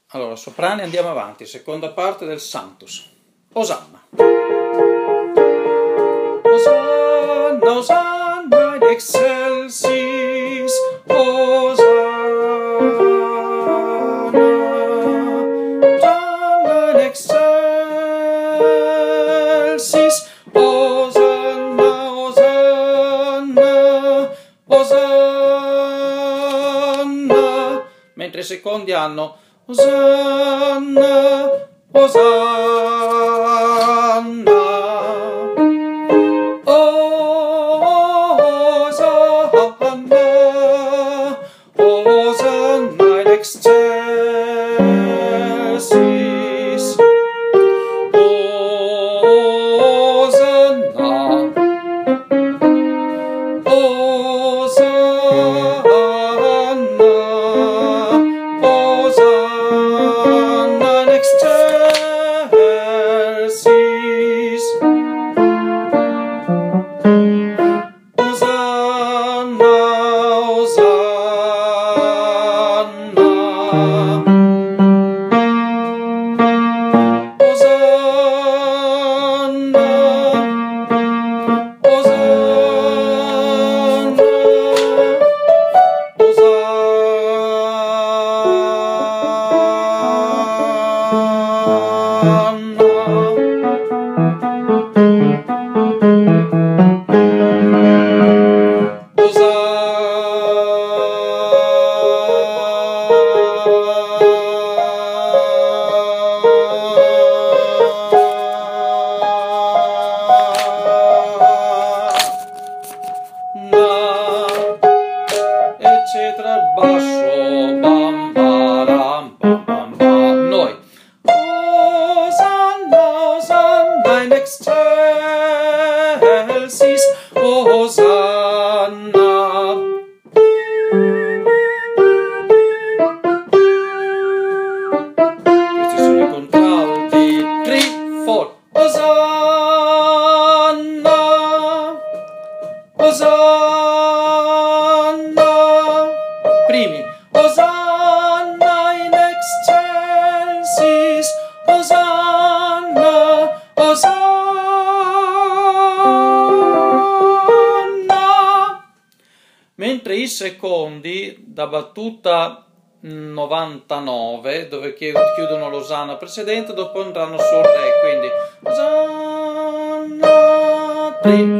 Allora, soprani, andiamo avanti, seconda parte del Sanctus. Osanna. Osanna, Osanna in excelsis, Osanna, Osanna in excelsis, Osanna, Osanna, Osanna, mentre i secondi hanno Osanna, Osanna, Osanna, Osanna in excelsis, Osanna, Osanna, Osanna in excelsis, Osanna, Osanna, Osanna, eccetera, basso, bam baram bam bam bam. Noi Osanna, Osanna in excelsis, Osanna. Questi sono i contralti. 3, 4. Osanna, Osanna. Primi, Osanna in excelsis, Osanna, Osanna. Mentre i secondi, da battuta 99, dove chiudono l'Osanna precedente, dopo andranno sul Re, quindi Osanna, 3,